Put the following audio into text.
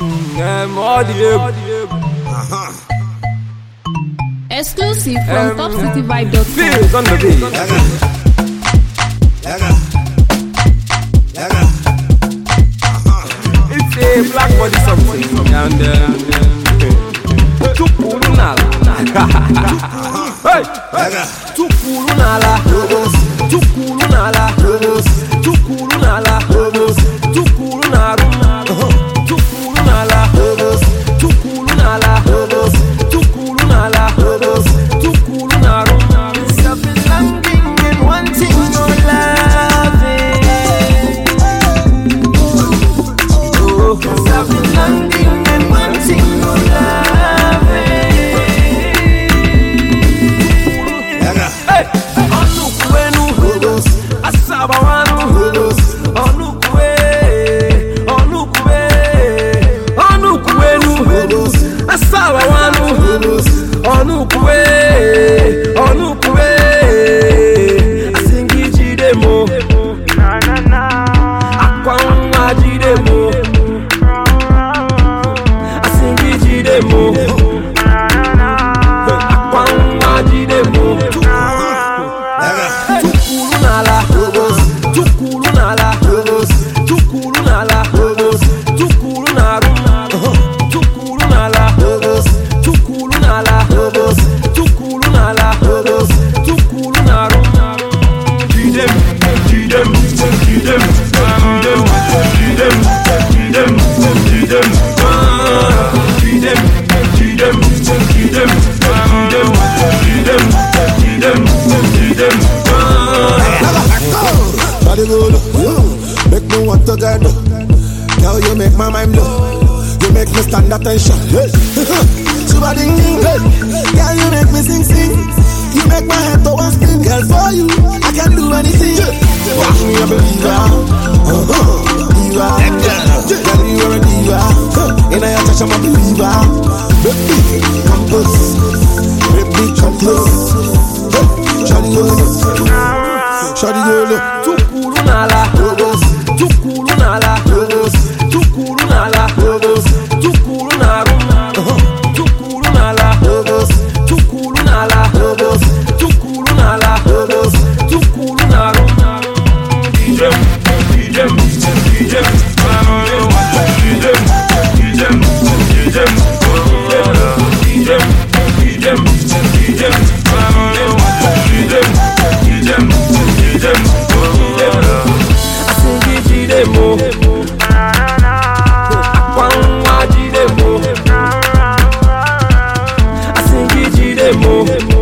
Exclusive from TopCityVibe.com. Feels on the beat. It's a black body something. And Tukulunala. Hey, Tukulunala. Tukulunala. Tukulunala. Tukulunala. Tukulunala. Tukulunala. Tukulunala. Tukulunala. It's a belonging and one thing no loving. Oh, it's a belonging and one thing no loving. Hey, Onukwenu, Asabawanu, Onukwe, Onukwe, Onukwenu, Asabawanu, Onukwe, Onukwe, Asingi demo, Akwanwa demo, Asingi demo, Akwanwa demo. Tukulunala, Tukulunala, Tukulunala, Tukulunala, Tukulunala, Tukulunala, Tukulunala, Tukulunala. Make me want to get up. Girl, you make my mind blow. You make me stand attention. Super ding ding. Girl, you make me sing sing. You make my head go and spin. Girl, for you, I can do anything. Watch me a believer. Diva. Girl, you are a diva. In a touch, I'm a believer. Baby, come close. Baby, come close. Shawty, Shawty, Tukulunala, Tukulunala, Tukulunala, Tukulunala, Tukulunala, Tukulunala, Tukulunala, Tukulunala. Demo, Akwanwa demo, Asingi demo.